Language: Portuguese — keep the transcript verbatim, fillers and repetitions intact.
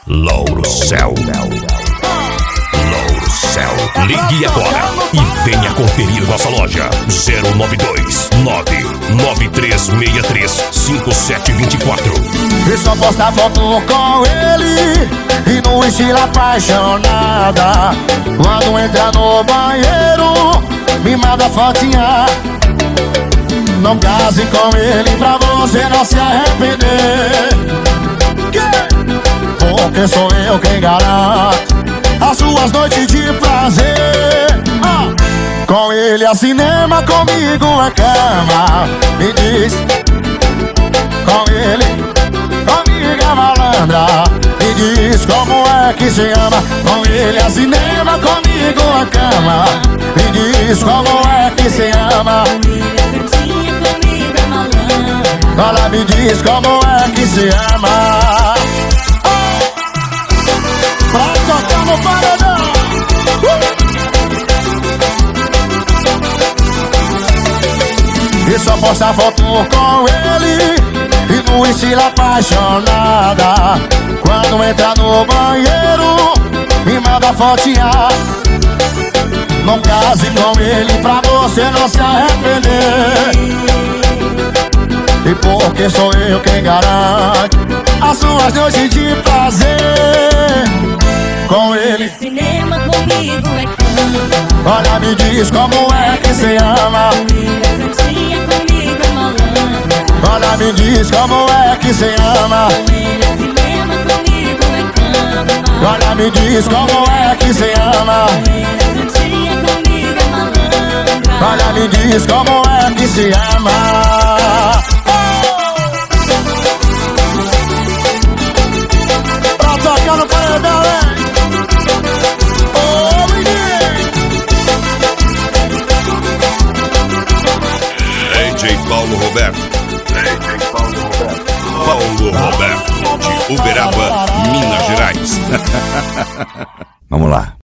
Louro Céu. Louro Céu. Ligue agora e venha conferir nossa loja. Zero nove dois nove nove três seis três cinco sete dois quatro. E só posta foto com ele e no estilo apaixonada. Quando entra no banheiro, me manda fotinha. Não case com ele pra você não se arrepender, porque sou eu quem garanto as suas noites de prazer. ah. Com ele é cinema, comigo é cama. Me diz, com ele, comigo é malandra. Me diz como é que se ama. Com ele é cinema, comigo é cama. Me diz como é que se ama. Olha, me diz como é que se ama. Pra tocar no paredão. uh! E só posta foto com ele e no estilo apaixonada. Quando entra no banheiro, me manda fotinha. Não case com ele pra você não se arrepender, e porque sou eu quem garante as suas noites de prazer. Com ele cinema, comigo é cama. Olha, me diz como é que se ama. Comigo é cantinha, comigo é malandra. Olha, me diz como é que se ama. Com ele é cinema, comigo é cama. Olha, me diz como é que se ama. Com ele é cantinha, comigo é malandra. Olha, me diz como é que se ama. Pra tocar no paredão, hein? Ô, menino! D J Paulo Roberto. D J Paulo Roberto. Paulo Roberto, de Uberaba, Minas Gerais. Vamos lá.